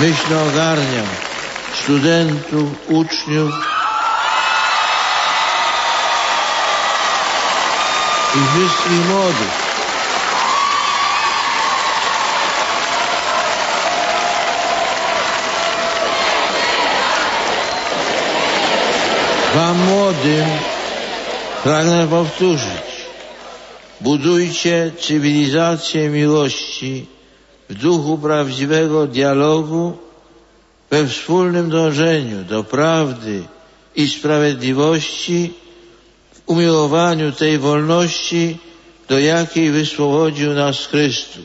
Myśl ogarniam studentów, uczniów i wszystkich młodych. Wam młodym pragnę powtórzyć. Budujcie cywilizację miłości w duchu prawdziwego dialogu, we wspólnym dążeniu do prawdy i sprawiedliwości, w umiłowaniu tej wolności, do jakiej wyswobodził nas Chrystus.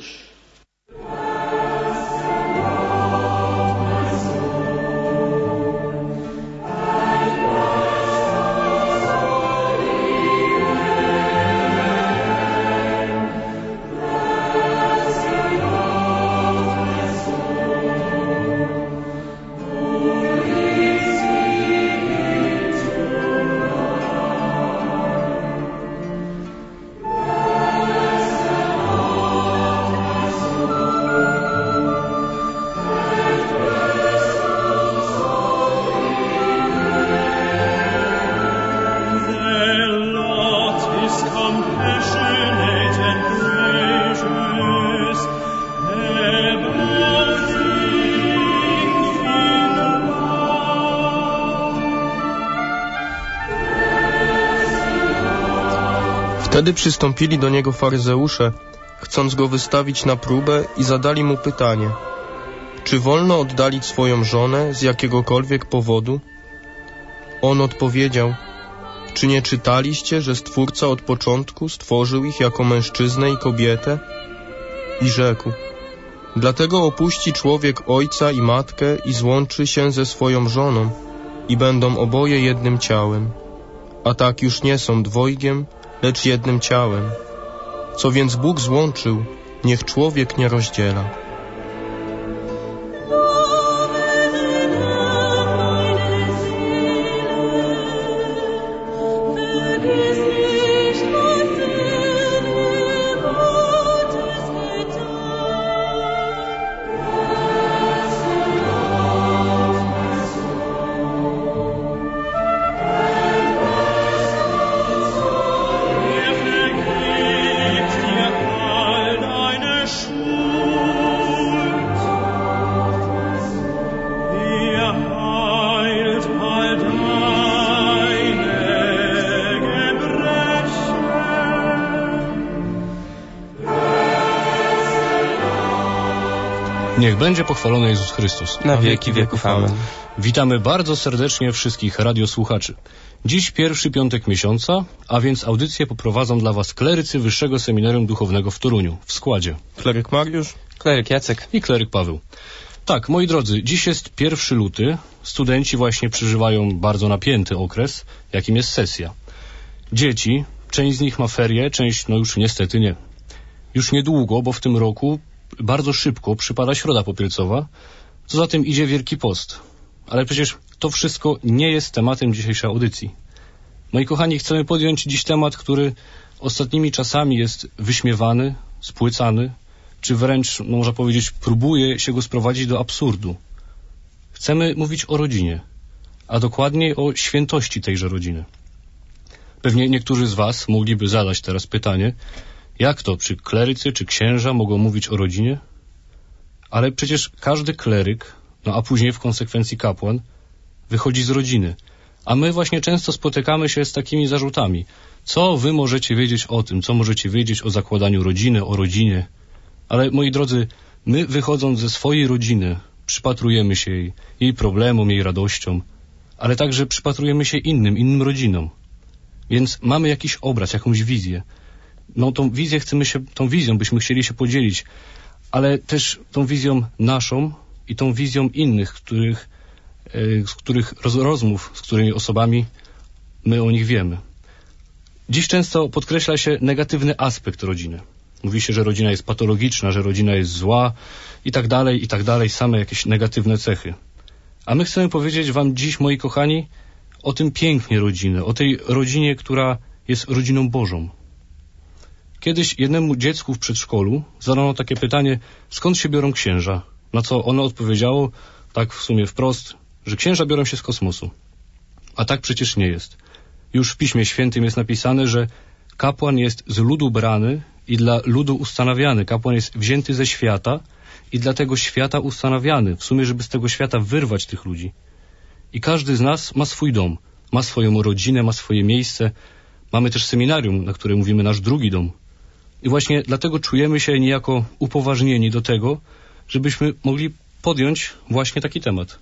Wtedy przystąpili do niego faryzeusze, chcąc go wystawić na próbę i zadali mu pytanie: czy wolno oddalić swoją żonę z jakiegokolwiek powodu? On odpowiedział: czy nie czytaliście, że Stwórca od początku stworzył ich jako mężczyznę i kobietę? I rzekł: dlatego opuści człowiek ojca i matkę i złączy się ze swoją żoną i będą oboje jednym ciałem. A tak już nie są dwojgiem, lecz jednym ciałem. Co więc Bóg złączył, niech człowiek nie rozdziela. Niech będzie pochwalony Jezus Chrystus. Na wieki wieków. Amen. Witamy bardzo serdecznie wszystkich radiosłuchaczy. Dziś pierwszy piątek miesiąca, a więc audycję poprowadzą dla Was klerycy Wyższego Seminarium Duchownego w Toruniu w składzie Kleryk Mariusz, kleryk Jacek i kleryk Paweł. Tak, moi drodzy, dziś jest 1 luty. Studenci właśnie przeżywają bardzo napięty okres, jakim jest sesja. Dzieci, część z nich ma ferie, część no już niestety nie. Już niedługo, bo w tym roku bardzo szybko przypada Środa Popielcowa, co za tym idzie Wielki Post. Ale przecież to wszystko nie jest tematem dzisiejszej audycji. Moi kochani, chcemy podjąć dziś temat, który ostatnimi czasami jest wyśmiewany, spłycany, czy wręcz, no można powiedzieć, próbuje się go sprowadzić do absurdu. Chcemy mówić o rodzinie, a dokładniej o świętości tejże rodziny. Pewnie niektórzy z Was mogliby zadać teraz pytanie, jak to, czy klerycy, czy księża mogą mówić o rodzinie? Ale przecież każdy kleryk, no a później w konsekwencji kapłan, wychodzi z rodziny. A my właśnie często spotykamy się z takimi zarzutami. Co wy możecie wiedzieć o tym? Co możecie wiedzieć o zakładaniu rodziny, o rodzinie? Ale moi drodzy, my wychodząc ze swojej rodziny, przypatrujemy się jej problemom, jej radościom, ale także przypatrujemy się innym rodzinom. Więc mamy jakiś obraz, jakąś wizję. No tą wizją byśmy chcieli się podzielić, ale też tą wizją naszą i tą wizją innych, rozmów, z którymi osobami my o nich wiemy. Dziś często podkreśla się negatywny aspekt rodziny. Mówi się, że rodzina jest patologiczna, że rodzina jest zła i tak dalej, same jakieś negatywne cechy. A my chcemy powiedzieć wam dziś, moi kochani, o tym pięknie rodziny, o tej rodzinie, która jest rodziną Bożą. Kiedyś jednemu dziecku w przedszkolu zadano takie pytanie, skąd się biorą księża? Na co ono odpowiedziało, tak w sumie wprost, że księża biorą się z kosmosu. A tak przecież nie jest. Już w Piśmie Świętym jest napisane, że kapłan jest z ludu brany i dla ludu ustanawiany. Kapłan jest wzięty ze świata i dla tego świata ustanawiany. W sumie, żeby z tego świata wyrwać tych ludzi. I każdy z nas ma swój dom, ma swoją rodzinę, ma swoje miejsce. Mamy też seminarium, na które mówimy nasz drugi dom. I właśnie dlatego czujemy się niejako upoważnieni do tego, żebyśmy mogli podjąć właśnie taki temat.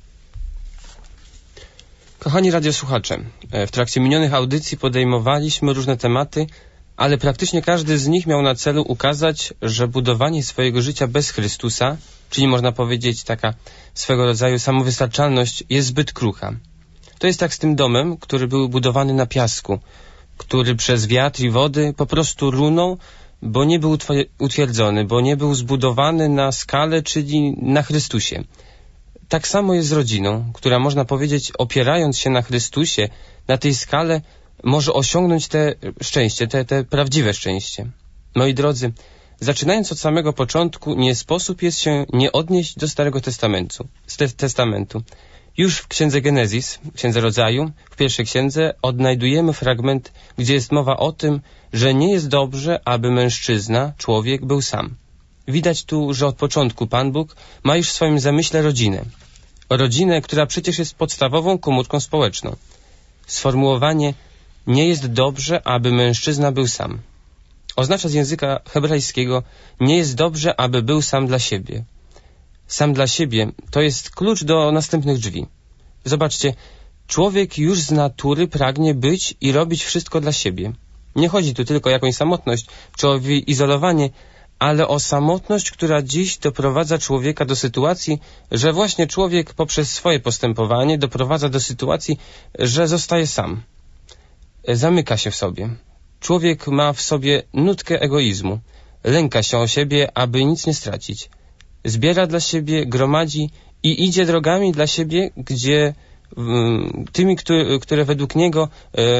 Kochani radiosłuchacze, w trakcie minionych audycji podejmowaliśmy różne tematy, ale praktycznie każdy z nich miał na celu ukazać, że budowanie swojego życia bez Chrystusa, czyli można powiedzieć taka swego rodzaju samowystarczalność, jest zbyt krucha. To jest tak z tym domem, który był budowany na piasku, który przez wiatr i wody po prostu runął, bo nie był utwierdzony, bo nie był zbudowany na skalę, czyli na Chrystusie. Tak samo jest z rodziną, która, można powiedzieć, opierając się na Chrystusie, na tej skale może osiągnąć te szczęście, te prawdziwe szczęście. Moi drodzy, zaczynając od samego początku, nie sposób jest się nie odnieść do Starego Testamentu. Już w Księdze Genezis, Księdze Rodzaju, w pierwszej księdze odnajdujemy fragment, gdzie jest mowa o tym, że nie jest dobrze, aby mężczyzna, człowiek, był sam. Widać tu, że od początku Pan Bóg ma już w swoim zamyśle rodzinę. Rodzinę, która przecież jest podstawową komórką społeczną. Sformułowanie nie jest dobrze, aby mężczyzna był sam oznacza z języka hebrajskiego nie jest dobrze, aby był sam dla siebie. Sam dla siebie to jest klucz do następnych drzwi. Zobaczcie, człowiek już z natury pragnie być i robić wszystko dla siebie. Nie chodzi tu tylko o jakąś samotność czy o izolowanie, ale o samotność, która dziś doprowadza człowieka do sytuacji, że właśnie człowiek poprzez swoje postępowanie doprowadza do sytuacji, że zostaje sam. Zamyka się w sobie. Człowiek ma w sobie nutkę egoizmu. Lęka się o siebie, aby nic nie stracić. Zbiera dla siebie, gromadzi i idzie drogami dla siebie, gdzie tymi, które według niego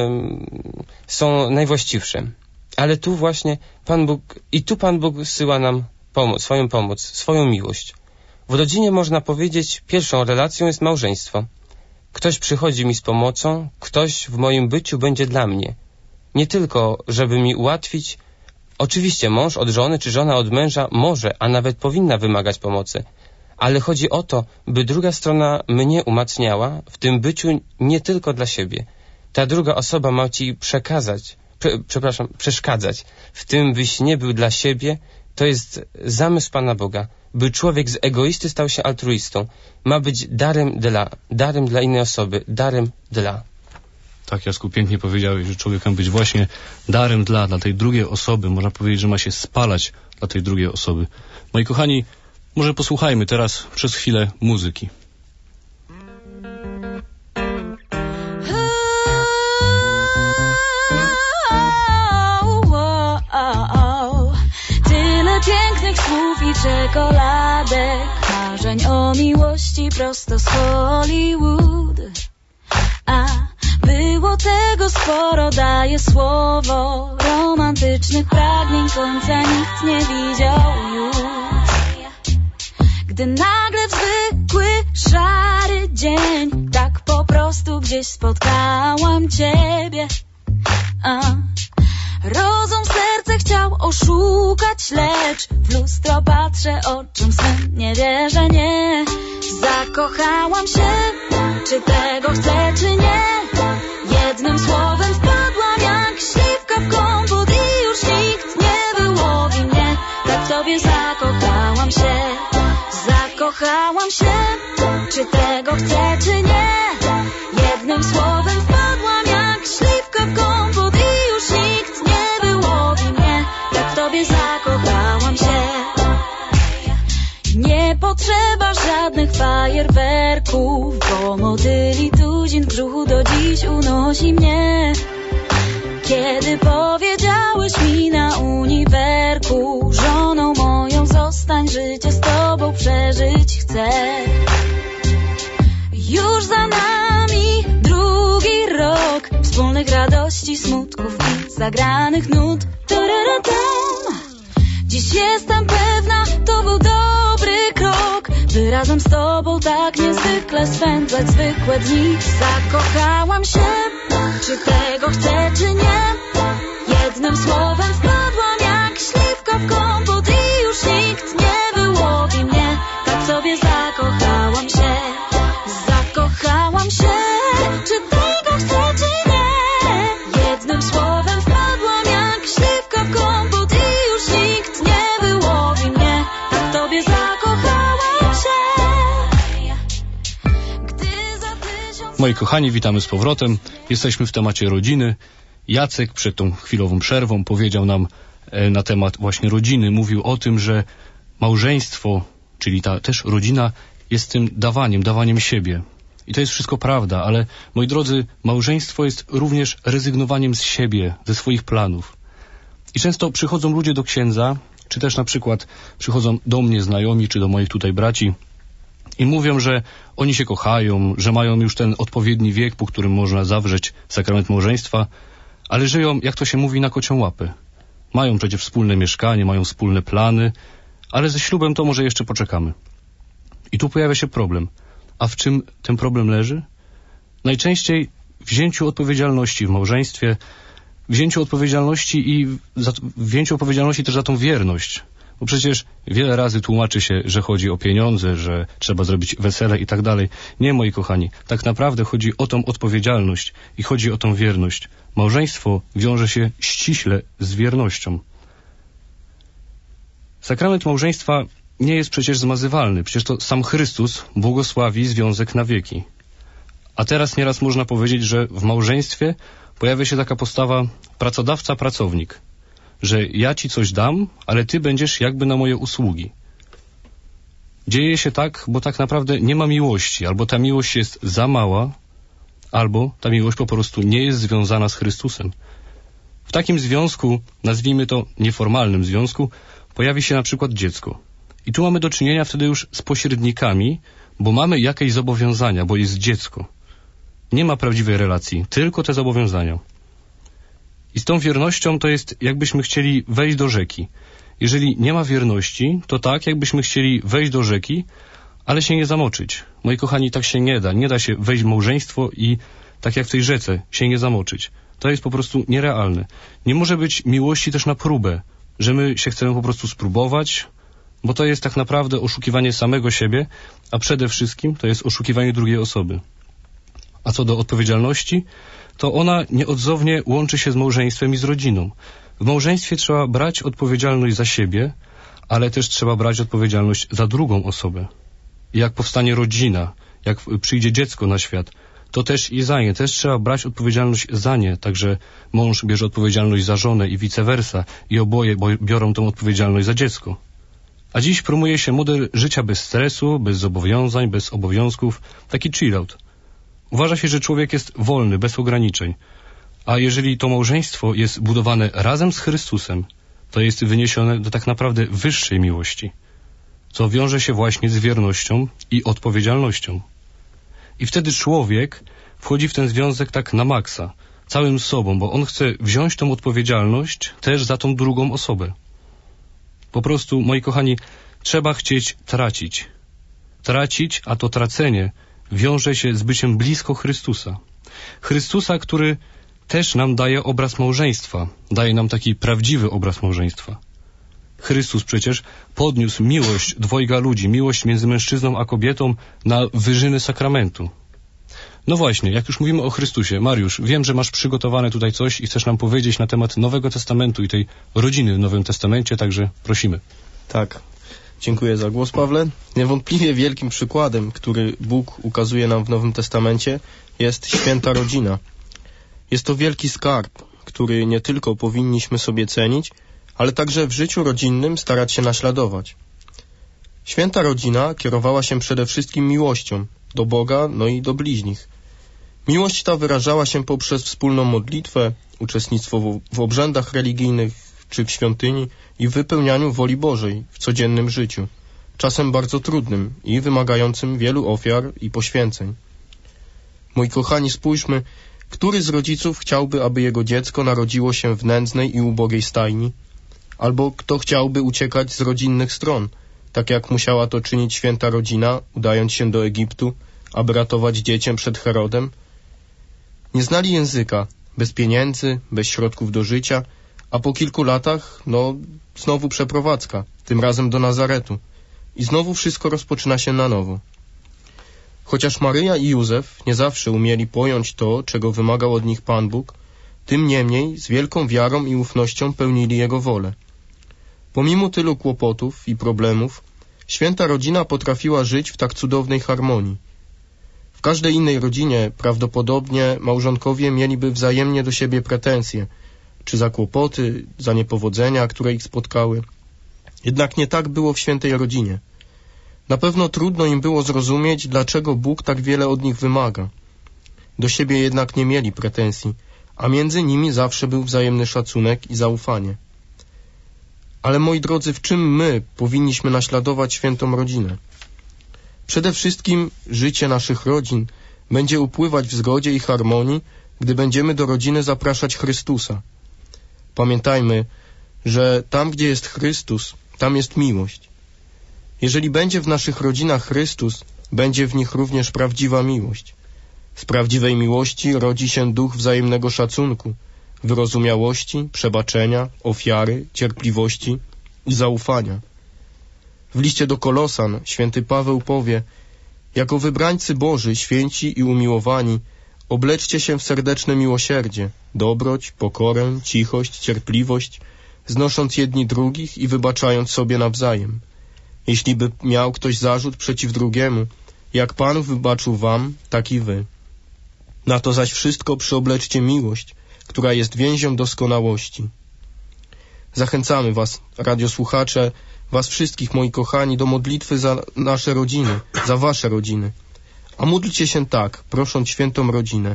są najwłaściwsze. Ale tu właśnie Pan Bóg zsyła nam swoją pomoc, swoją miłość. W rodzinie, można powiedzieć, pierwszą relacją jest małżeństwo. Ktoś przychodzi mi z pomocą, ktoś w moim byciu będzie dla mnie. Nie tylko, żeby mi ułatwić. Oczywiście mąż od żony czy żona od męża może, a nawet powinna wymagać pomocy. Ale chodzi o to, by druga strona mnie umacniała w tym byciu nie tylko dla siebie. Ta druga osoba ma ci przeszkadzać w tym, byś nie był dla siebie. To jest zamysł Pana Boga, by człowiek z egoisty stał się altruistą. Ma być darem dla innej osoby, darem dla. Tak, Jacku, pięknie powiedziałeś, że człowiek ma być właśnie darem dla tej drugiej osoby. Można powiedzieć, że ma się spalać dla tej drugiej osoby. Moi kochani, może posłuchajmy teraz przez chwilę muzyki. Tyle pięknych słów i czekoladek, marzeń o miłości prosto z Hollywood. A było tego sporo, daje słowo, romantycznych pragnień końca nikt nie widział już. Gdy nagle w zwykły, szary dzień tak po prostu gdzieś spotkałam Ciebie. Rozum, serce chciał oszukać, lecz w lustro patrzę oczom swym, nie wierzę, nie. Zakochałam się, czy tego chcę, czy nie. Jednym słowem wpadłam jak śliwka w kompot i już nikt nie wyłowi mnie. Tak w Tobie zakochałam się. Zakochałam się, czy tego chcę, czy nie. Jednym słowem wpadłam jak śliwka w kompot i już nikt nie wyłowi mnie. Tak w Tobie zakochałam się. Nie potrzeba żadnych fajerwerków, bo motyli tuzin w brzuchu do dziś unosi mnie. Kiedy powiedziałeś mi na uniwerku, żoną moją zostań, życie z Tobą przeżyć chcę. Już za nami drugi rok wspólnych radości, smutków i zagranych nut. Dziś jestem pewna, to był dobry krok. by razem z tobą tak niezwykle spędzać zwykłe dni. Zakochałam się, czy tego chcę, czy nie. Jednym słowem wpadłam jak śliwka w kompot i już nikt nie wyłowi mnie. Tak sobie zakochałam się. Zakochałam się, czy tego chcę, czy nie. Jednym słowem wpadłam jak śliwka w kompot i już nikt nie wyłowi mnie. Tak tobie zakochałam się. Moi kochani, witamy z powrotem. Jesteśmy w temacie rodziny. Jacek przed tą chwilową przerwą powiedział nam na temat właśnie rodziny. Mówił o tym, że małżeństwo, czyli ta też rodzina, jest tym dawaniem siebie. I to jest wszystko prawda, ale moi drodzy, małżeństwo jest również rezygnowaniem z siebie, ze swoich planów. I często przychodzą ludzie do księdza, czy też na przykład przychodzą do mnie znajomi, czy do moich tutaj braci i mówią, że oni się kochają, że mają już ten odpowiedni wiek, po którym można zawrzeć sakrament małżeństwa, ale żyją, jak to się mówi, na kocią łapę. Mają przecież wspólne mieszkanie, mają wspólne plany, ale ze ślubem to może jeszcze poczekamy. I tu pojawia się problem. A w czym ten problem leży? Najczęściej w wzięciu odpowiedzialności w małżeństwie, wzięciu odpowiedzialności i wzięciu odpowiedzialności też za tą wierność. Bo przecież wiele razy tłumaczy się, że chodzi o pieniądze, że trzeba zrobić wesele i tak dalej. Nie, moi kochani, tak naprawdę chodzi o tą odpowiedzialność i chodzi o tą wierność. Małżeństwo wiąże się ściśle z wiernością. Sakrament małżeństwa nie jest przecież zmazywalny. Przecież to sam Chrystus błogosławi związek na wieki. A teraz nieraz można powiedzieć, że w małżeństwie pojawia się taka postawa pracodawca-pracownik. Że ja ci coś dam, ale ty będziesz jakby na moje usługi. Dzieje się tak, bo tak naprawdę nie ma miłości. Albo ta miłość jest za mała, albo ta miłość po prostu nie jest związana z Chrystusem. W takim związku, nazwijmy to nieformalnym związku, pojawi się na przykład dziecko. I tu mamy do czynienia wtedy już z pośrednikami, bo mamy jakieś zobowiązania, bo jest dziecko. Nie ma prawdziwej relacji, tylko te zobowiązania. I z tą wiernością to jest, jakbyśmy chcieli wejść do rzeki. Jeżeli nie ma wierności, to tak, jakbyśmy chcieli wejść do rzeki, ale się nie zamoczyć. Moi kochani, tak się nie da. Nie da się wejść w małżeństwo i tak jak w tej rzece się nie zamoczyć. To jest po prostu nierealne. Nie może być miłości też na próbę, że my się chcemy po prostu spróbować, bo to jest tak naprawdę oszukiwanie samego siebie, a przede wszystkim to jest oszukiwanie drugiej osoby. A co do odpowiedzialności, to ona nieodzownie łączy się z małżeństwem i z rodziną. W małżeństwie trzeba brać odpowiedzialność za siebie, ale też trzeba brać odpowiedzialność za drugą osobę. I jak powstanie rodzina, jak przyjdzie dziecko na świat, to też i za nie, też trzeba brać odpowiedzialność za nie. Także mąż bierze odpowiedzialność za żonę i vice versa i oboje biorą tą odpowiedzialność za dziecko. A dziś promuje się model życia bez stresu, bez zobowiązań, bez obowiązków, taki chill-out. Uważa się, że człowiek jest wolny, bez ograniczeń. A jeżeli to małżeństwo jest budowane razem z Chrystusem, to jest wyniesione do tak naprawdę wyższej miłości, co wiąże się właśnie z wiernością i odpowiedzialnością. I wtedy człowiek wchodzi w ten związek tak na maksa, całym sobą, bo on chce wziąć tą odpowiedzialność też za tą drugą osobę. Po prostu, moi kochani, trzeba chcieć tracić. Tracić, a to tracenie wiąże się z byciem blisko Chrystusa. Chrystusa, który też nam daje obraz małżeństwa. Daje nam taki prawdziwy obraz małżeństwa. Chrystus przecież podniósł miłość dwojga ludzi, miłość między mężczyzną a kobietą na wyżyny sakramentu. No właśnie, jak już mówimy o Chrystusie, Mariusz, wiem, że masz przygotowane tutaj coś i chcesz nam powiedzieć na temat Nowego Testamentu i tej rodziny w Nowym Testamencie, także prosimy. Tak, dziękuję za głos, Pawle. Niewątpliwie wielkim przykładem, który Bóg ukazuje nam w Nowym Testamencie, jest święta rodzina. Jest to wielki skarb, który nie tylko powinniśmy sobie cenić, ale także w życiu rodzinnym starać się naśladować. Święta rodzina kierowała się przede wszystkim miłością do Boga, no i do bliźnich. Miłość ta wyrażała się poprzez wspólną modlitwę, uczestnictwo w obrzędach religijnych czy w świątyni i w wypełnianiu woli Bożej w codziennym życiu, czasem bardzo trudnym i wymagającym wielu ofiar i poświęceń. Moi kochani, spójrzmy, który z rodziców chciałby, aby jego dziecko narodziło się w nędznej i ubogiej stajni? Albo kto chciałby uciekać z rodzinnych stron, tak jak musiała to czynić święta rodzina, udając się do Egiptu, aby ratować dziecię przed Herodem? Nie znali języka, bez pieniędzy, bez środków do życia, a po kilku latach, znowu przeprowadzka, tym razem do Nazaretu. I znowu wszystko rozpoczyna się na nowo. Chociaż Maryja i Józef nie zawsze umieli pojąć to, czego wymagał od nich Pan Bóg, tym niemniej z wielką wiarą i ufnością pełnili Jego wolę. Pomimo tylu kłopotów i problemów, święta rodzina potrafiła żyć w tak cudownej harmonii. W każdej innej rodzinie prawdopodobnie małżonkowie mieliby wzajemnie do siebie pretensje, czy za kłopoty, za niepowodzenia, które ich spotkały. Jednak nie tak było w świętej rodzinie. Na pewno trudno im było zrozumieć, dlaczego Bóg tak wiele od nich wymaga. Do siebie jednak nie mieli pretensji, a między nimi zawsze był wzajemny szacunek i zaufanie. Ale moi drodzy, w czym my powinniśmy naśladować świętą rodzinę? Przede wszystkim życie naszych rodzin będzie upływać w zgodzie i harmonii, gdy będziemy do rodziny zapraszać Chrystusa. Pamiętajmy, że tam, gdzie jest Chrystus, tam jest miłość. Jeżeli będzie w naszych rodzinach Chrystus, będzie w nich również prawdziwa miłość. Z prawdziwej miłości rodzi się duch wzajemnego szacunku, wyrozumiałości, przebaczenia, ofiary, cierpliwości i zaufania. W liście do Kolosan święty Paweł powie: jako wybrańcy Boży, święci i umiłowani, obleczcie się w serdeczne miłosierdzie, dobroć, pokorę, cichość, cierpliwość, znosząc jedni drugich i wybaczając sobie nawzajem. Jeśli by miał ktoś zarzut przeciw drugiemu, jak Pan wybaczył wam, tak i wy. Na to zaś wszystko przyobleczcie miłość, która jest więzią doskonałości. Zachęcamy was, radiosłuchacze, was wszystkich, moi kochani, do modlitwy za nasze rodziny, za wasze rodziny. A módlcie się tak, prosząc świętą rodzinę.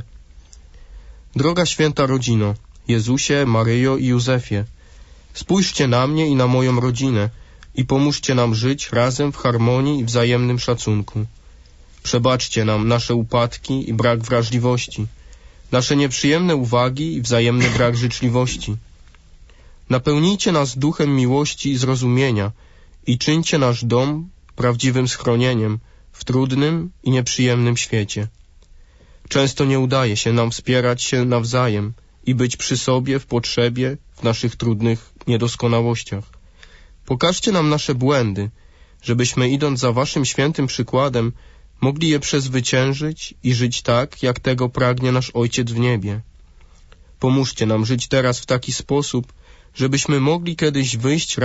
Droga święta rodzino, Jezusie, Maryjo i Józefie, spójrzcie na mnie i na moją rodzinę i pomóżcie nam żyć razem w harmonii i wzajemnym szacunku. Przebaczcie nam nasze upadki i brak wrażliwości, nasze nieprzyjemne uwagi i wzajemny brak życzliwości. Napełnijcie nas duchem miłości i zrozumienia i czyńcie nasz dom prawdziwym schronieniem w trudnym i nieprzyjemnym świecie. Często nie udaje się nam wspierać się nawzajem i być przy sobie w potrzebie, w naszych trudnych niedoskonałościach. Pokażcie nam nasze błędy, żebyśmy, idąc za waszym świętym przykładem, mogli je przezwyciężyć i żyć tak, jak tego pragnie nasz Ojciec w niebie. Pomóżcie nam żyć teraz w taki sposób, żebyśmy mogli kiedyś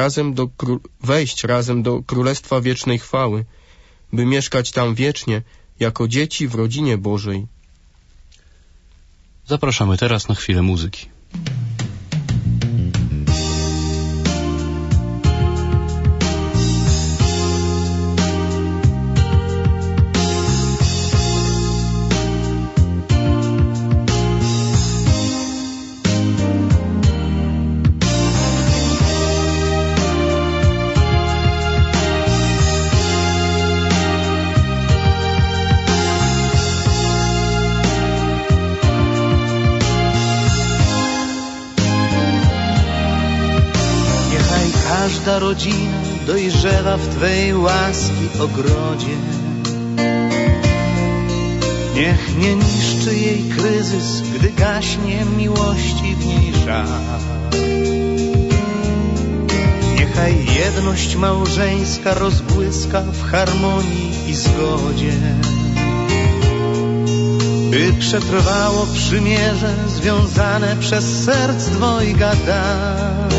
wejść razem do Królestwa Wiecznej Chwały, by mieszkać tam wiecznie, jako dzieci w rodzinie Bożej. Zapraszamy teraz na chwilę muzyki. Każda rodzina dojrzewa w Twej łaski ogrodzie. Niech nie niszczy jej kryzys, gdy gaśnie miłości w niej żar. Niechaj jedność małżeńska rozbłyska w harmonii i zgodzie, by przetrwało przymierze związane przez serc dwojga dar.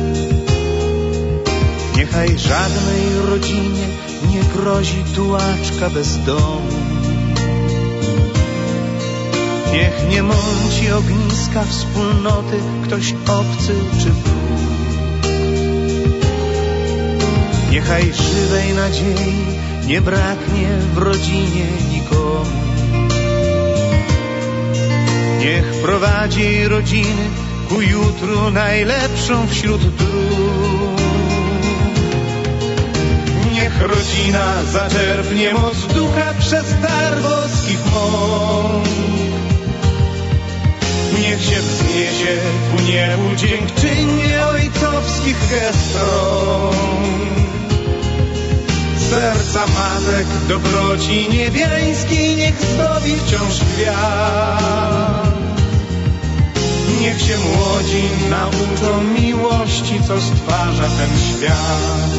Niechaj żadnej rodzinie nie grozi tułaczka bez domu. Niech nie mąci ogniska wspólnoty ktoś obcy czy wróg. Niechaj żywej nadziei nie braknie w rodzinie nikomu. Niech prowadzi rodziny ku jutru najlepszą wśród dróg. Niech rodzina zaczerpnie moc ducha przez dar boskich mąk. Niech się wzniesie ku niebu dziękczynienie ojcowskich gest rąk. serca matek dobroci niebiańskiej niech zdobi wciąż kwiat. Niech się młodzi nauczą miłości, co stwarza ten świat.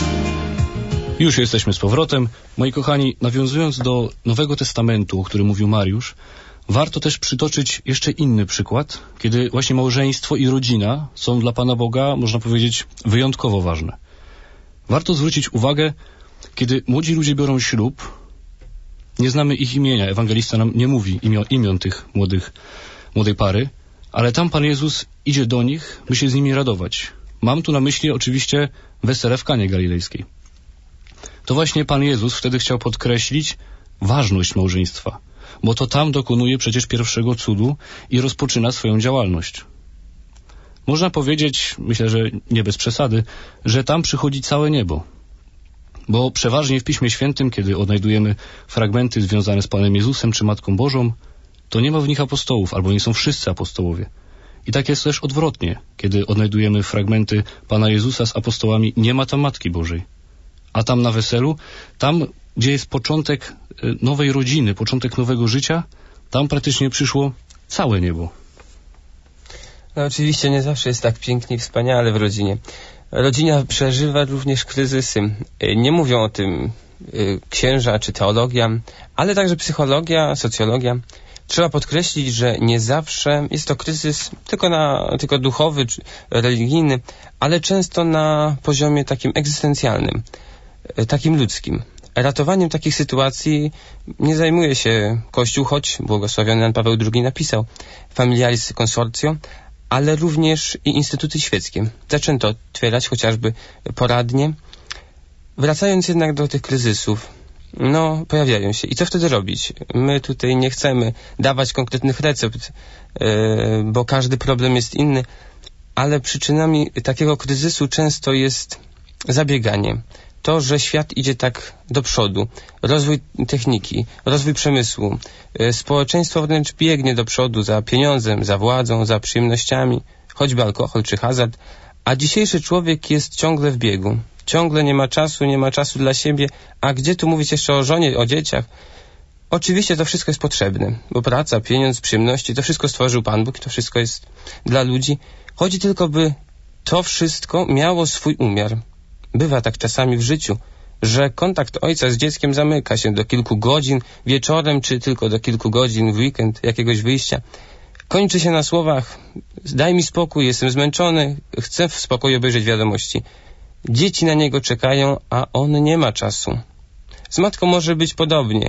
Już jesteśmy z powrotem. Moi kochani, nawiązując do Nowego Testamentu, o którym mówił Mariusz, warto też przytoczyć jeszcze inny przykład, kiedy właśnie małżeństwo i rodzina są dla Pana Boga, można powiedzieć, wyjątkowo ważne. Warto zwrócić uwagę, kiedy młodzi ludzie biorą ślub, nie znamy ich imienia, ewangelista nam nie mówi imion tych młodej pary, ale tam Pan Jezus idzie do nich, by się z nimi radować. Mam tu na myśli oczywiście wesele w Kanie Galilejskiej. To właśnie Pan Jezus wtedy chciał podkreślić ważność małżeństwa, bo to tam dokonuje przecież pierwszego cudu i rozpoczyna swoją działalność. Można powiedzieć, myślę, że nie bez przesady, że tam przychodzi całe niebo. Bo przeważnie w Piśmie Świętym, kiedy odnajdujemy fragmenty związane z Panem Jezusem czy Matką Bożą, to nie ma w nich apostołów, albo nie są wszyscy apostołowie. I tak jest też odwrotnie, kiedy odnajdujemy fragmenty Pana Jezusa z apostołami, nie ma tam Matki Bożej. A tam na weselu, tam gdzie jest początek nowej rodziny, początek nowego życia, tam praktycznie przyszło całe niebo. No oczywiście nie zawsze jest tak pięknie i wspaniale w rodzinie. Rodzina przeżywa również kryzysy. Nie mówią o tym księża czy teologia, ale także psychologia, socjologia. Trzeba podkreślić, że nie zawsze jest to kryzys tylko duchowy czy religijny, ale często na poziomie takim egzystencjalnym, takim ludzkim. Ratowaniem takich sytuacji nie zajmuje się Kościół, choć błogosławiony Jan Paweł II napisał Familiaris Consortio, ale również i instytuty świeckie. Zaczęto otwierać chociażby poradnie. Wracając jednak do tych kryzysów, pojawiają się. I co wtedy robić? My tutaj nie chcemy dawać konkretnych recept, bo każdy problem jest inny, ale przyczynami takiego kryzysu często jest zabieganie. To, że świat idzie tak do przodu, rozwój techniki, rozwój przemysłu, społeczeństwo wręcz biegnie do przodu za pieniądzem, za władzą, za przyjemnościami, choćby alkohol czy hazard, a dzisiejszy człowiek jest ciągle w biegu. Ciągle nie ma czasu dla siebie, a gdzie tu mówić jeszcze o żonie, o dzieciach? Oczywiście to wszystko jest potrzebne, bo praca, pieniądz, przyjemności, to wszystko stworzył Pan Bóg, to wszystko jest dla ludzi. Chodzi tylko, by to wszystko miało swój umiar. Bywa tak czasami w życiu, że kontakt ojca z dzieckiem zamyka się do kilku godzin wieczorem, czy tylko do kilku godzin w weekend jakiegoś wyjścia. Kończy się na słowach: daj mi spokój, jestem zmęczony, chcę w spokoju obejrzeć wiadomości. Dzieci na niego czekają, a on nie ma czasu. Z matką może być podobnie.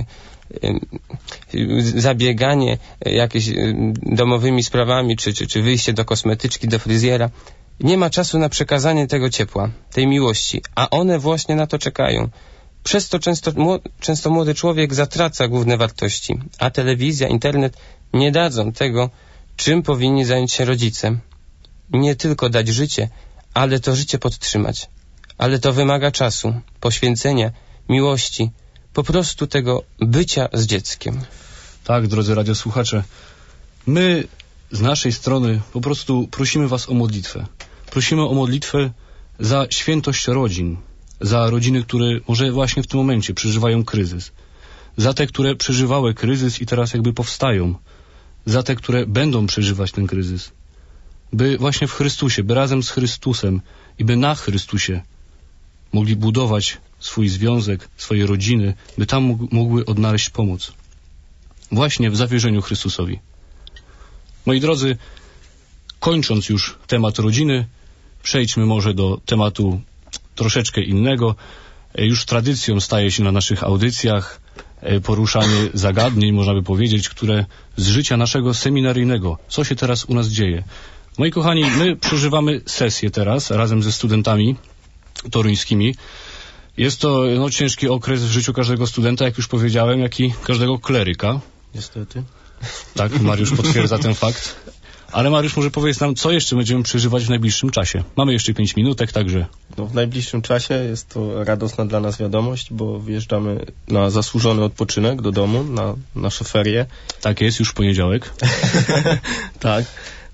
Zabieganie jakieś domowymi sprawami, czy wyjście do kosmetyczki, do fryzjera. Nie ma czasu na przekazanie tego ciepła, tej miłości, a one właśnie na to czekają. Przez to często młody człowiek zatraca główne wartości, a telewizja, internet nie dadzą tego, czym powinni zająć się rodzice. Nie tylko dać życie, ale to życie podtrzymać. Ale to wymaga czasu, poświęcenia, miłości, po prostu tego bycia z dzieckiem. Tak, drodzy radiosłuchacze, my z naszej strony po prostu prosimy was o modlitwę. Prosimy o modlitwę za świętość rodzin, za rodziny, które może właśnie w tym momencie przeżywają kryzys, za te, które przeżywały kryzys i teraz jakby powstają, za te, które będą przeżywać ten kryzys, by właśnie w Chrystusie, by razem z Chrystusem i by na Chrystusie mogli budować swój związek, swoje rodziny, by tam mogły odnaleźć pomoc. Właśnie w zawierzeniu Chrystusowi. Moi drodzy, kończąc już temat rodziny, przejdźmy może do tematu troszeczkę innego. Już tradycją staje się na naszych audycjach poruszanie zagadnień, można by powiedzieć, które z życia naszego seminaryjnego. Co się teraz u nas dzieje? Moi kochani, my przeżywamy sesję teraz razem ze studentami toruńskimi. Jest to ciężki okres w życiu każdego studenta, jak już powiedziałem, jak i każdego kleryka. Niestety. Tak, Mariusz potwierdza ten fakt. Ale Mariusz, może powiedz nam, co jeszcze będziemy przeżywać w najbliższym czasie. Mamy jeszcze 5 minutek, także... W najbliższym czasie jest to radosna dla nas wiadomość, bo wjeżdżamy na zasłużony odpoczynek do domu, na nasze ferie. Tak jest, już w poniedziałek. Tak.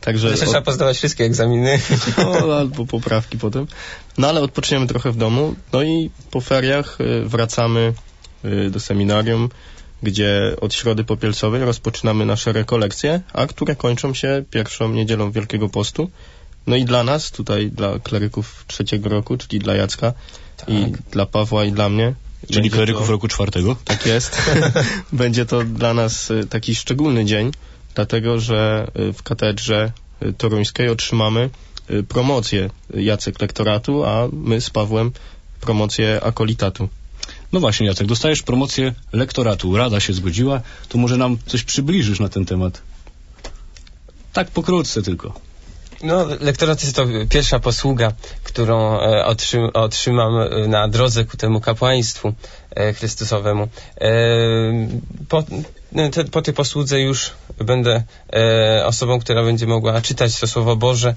Także trzeba pozdawać wszystkie egzaminy. No, albo poprawki potem. No ale odpoczniemy trochę w domu. No i po feriach wracamy do seminarium, gdzie od środy popielcowej rozpoczynamy nasze rekolekcje, a które kończą się pierwszą niedzielą Wielkiego Postu. No i dla nas, tutaj dla kleryków 3. roku, czyli dla Jacka i dla Pawła i dla mnie. Czyli kleryków roku 4. Tak jest. Będzie to dla nas taki szczególny dzień, dlatego że w katedrze toruńskiej otrzymamy promocję Jacek lektoratu, a my z Pawłem promocję akolitatu. No właśnie, Jacek, dostajesz promocję lektoratu. Rada się zgodziła. To może nam coś przybliżysz na ten temat? Tak pokrótce tylko. No, lektorat jest to pierwsza posługa, którą otrzymam na drodze ku temu kapłaństwu Chrystusowemu. Po tej posłudze już będę osobą, która będzie mogła czytać to Słowo Boże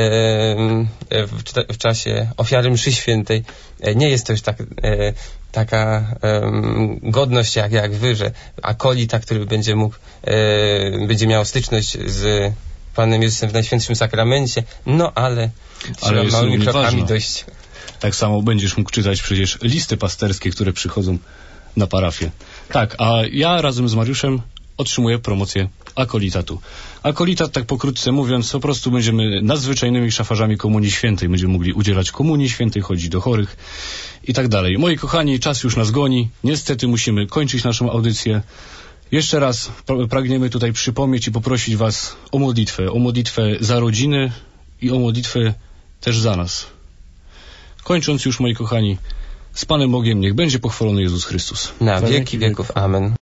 w czasie ofiary mszy świętej. Nie jest to już taka godność jak wy, że akolita, który będzie miał styczność z Panem Jezusem w Najświętszym Sakramencie, no ale trzeba małymi krokami dojść. Tak samo będziesz mógł czytać przecież listy pasterskie, które przychodzą na parafię. Tak, a ja razem z Mariuszem otrzymuję promocję akolitatu. Akolitat, tak pokrótce mówiąc, po prostu będziemy nadzwyczajnymi szafarzami Komunii Świętej. Będziemy mogli udzielać Komunii Świętej, chodzić do chorych i tak dalej. Moi kochani, czas już nas goni. Niestety musimy kończyć naszą audycję. Jeszcze raz pragniemy tutaj przypomnieć i poprosić was o modlitwę za rodziny i o modlitwę też za nas. Kończąc już, moi kochani, z Panem Bogiem niech będzie pochwalony Jezus Chrystus. Na wieki wieków. Amen.